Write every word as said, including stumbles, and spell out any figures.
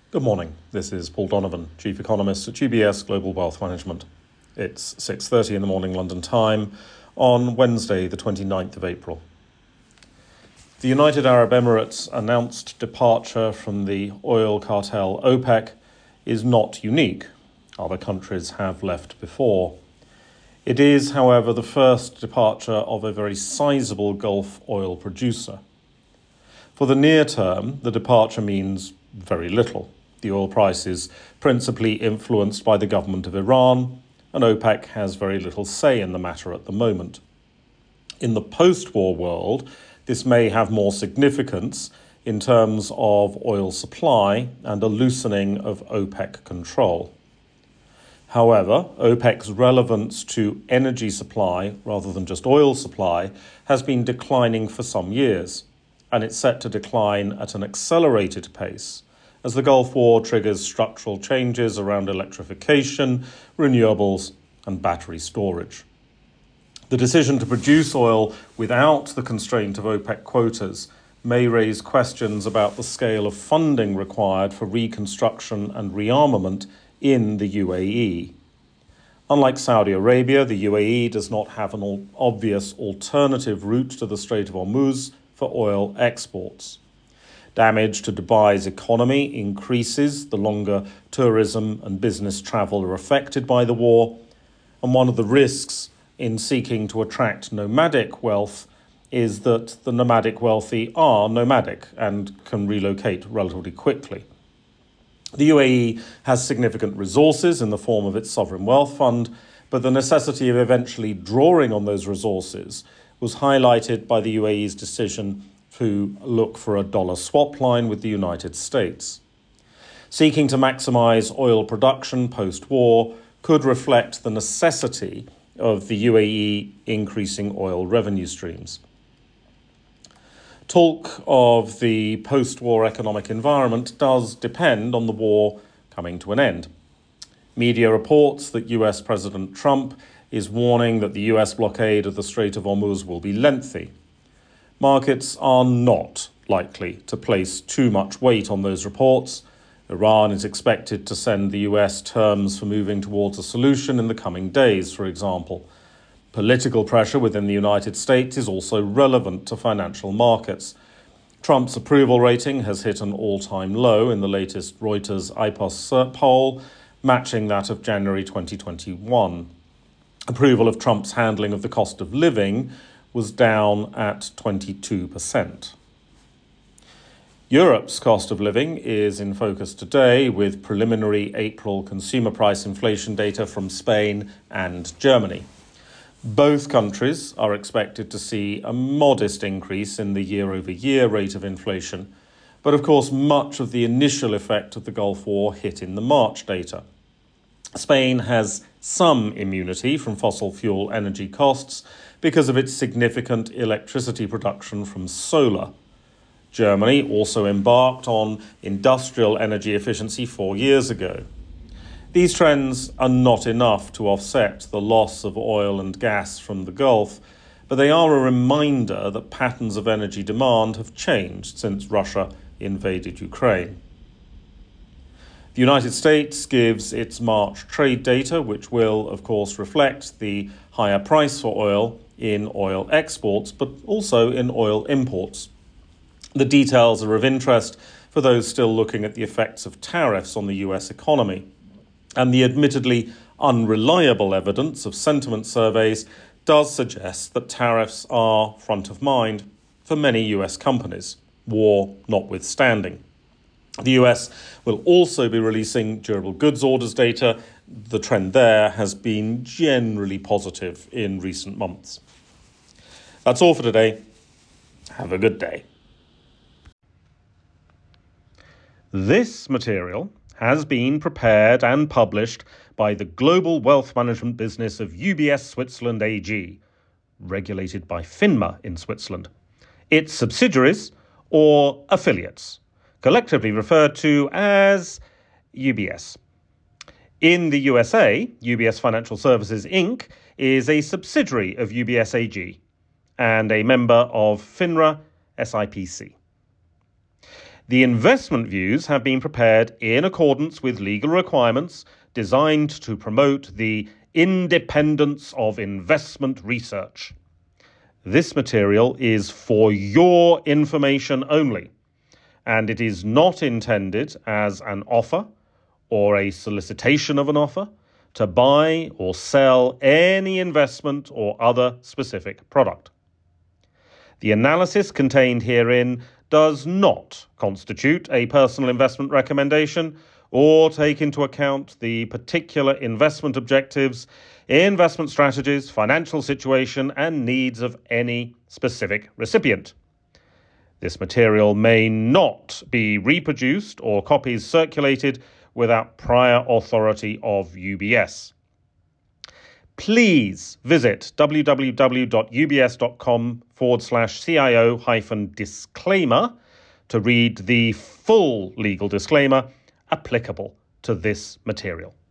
Good morning. This is Paul Donovan, Chief Economist at U B S Global Wealth Management. It's six thirty in the morning London time on Wednesday, the twenty-ninth of April. The United Arab Emirates' announced departure from the oil cartel OPEC is not unique. Other countries have left before. It is, however, the first departure of a very sizable Gulf oil producer. For the near term, the departure means very little. The oil price is principally influenced by the government of Iran, and OPEC has very little say in the matter at the moment. In the post-war world, this may have more significance in terms of oil supply and a loosening of OPEC control. However, OPEC's relevance to energy supply, rather than just oil supply, has been declining for some years, and it's set to decline at an accelerated pace as the Gulf War triggers structural changes around electrification, renewables, and battery storage. The decision to produce oil without the constraint of OPEC quotas may raise questions about the scale of funding required for reconstruction and rearmament in the U A E. Unlike Saudi Arabia, the U A E does not have an obvious alternative route to the Strait of Hormuz for oil exports. Damage to Dubai's economy increases the longer tourism and business travel are affected by the war, and one of the risks in seeking to attract nomadic wealth is that the nomadic wealthy are nomadic and can relocate relatively quickly. The U A E has significant resources in the form of its sovereign wealth fund, but the necessity of eventually drawing on those resources was highlighted by the U A E's decision to look for a dollar swap line with the United States. Seeking to maximize oil production post-war could reflect the necessity of the U A E increasing oil revenue streams. Talk of the post-war economic environment does depend on the war coming to an end. Media reports that U S President Trump is warning that the U S blockade of the Strait of Hormuz will be lengthy. Markets are not likely to place too much weight on those reports. Iran is expected to send the U S terms for moving towards a solution in the coming days, for example. Political pressure within the United States is also relevant to financial markets. Trump's approval rating has hit an all-time low in the latest Reuters Ipsos poll, matching that of January twenty twenty-one. Approval of Trump's handling of the cost of living was down at twenty-two percent. Europe's cost of living is in focus today with preliminary April consumer price inflation data from Spain and Germany. Both countries are expected to see a modest increase in the year-over-year rate of inflation, but of course much of the initial effect of the Gulf War hit in the March data. Spain has some immunity from fossil fuel energy costs because of its significant electricity production from solar. Germany also embarked on industrial energy efficiency four years ago. These trends are not enough to offset the loss of oil and gas from the Gulf, but they are a reminder that patterns of energy demand have changed since Russia invaded Ukraine. The United States gives its March trade data, which will, of course, reflect the higher price for oil in oil exports, but also in oil imports. The details are of interest for those still looking at the effects of tariffs on the U S economy, and the admittedly unreliable evidence of sentiment surveys does suggest that tariffs are front of mind for many U S companies, war notwithstanding. The U S will also be releasing durable goods orders data. The trend there has been generally positive in recent months. That's all for today. Have a good day. This material has been prepared and published by the global wealth management business of U B S Switzerland A G, regulated by FINMA in Switzerland. Its subsidiaries or affiliates, collectively referred to as U B S. In the U S A, U B S Financial Services Incorporated is a subsidiary of U B S A G and a member of FINRA S I P C. The investment views have been prepared in accordance with legal requirements designed to promote the independence of investment research. This material is for your information only, and it is not intended as an offer or a solicitation of an offer to buy or sell any investment or other specific product. The analysis contained herein does not constitute a personal investment recommendation or take into account the particular investment objectives, investment strategies, financial situation, and needs of any specific recipient. This material may not be reproduced or copies circulated without prior authority of U B S. Please visit www.ubs.com forward slash CIO hyphen disclaimer to read the full legal disclaimer applicable to this material.